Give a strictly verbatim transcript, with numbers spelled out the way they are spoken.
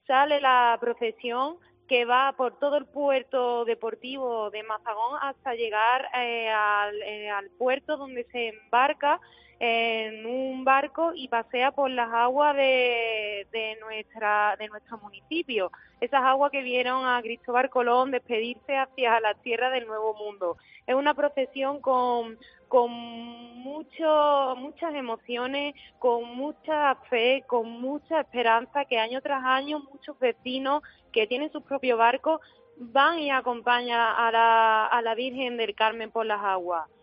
sale la procesión que va por todo el puerto deportivo de Mazagón hasta llegar eh, al, eh, al puerto donde se embarca en un barco y pasea por las aguas de, de nuestra de nuestro municipio, esas aguas que vieron a Cristóbal Colón despedirse hacia la tierra del Nuevo Mundo. Es una procesión con con mucho, muchas emociones, con mucha fe, con mucha esperanza, que año tras año muchos vecinos que tienen sus propios barcos van y acompañan a la, a la Virgen del Carmen por las aguas.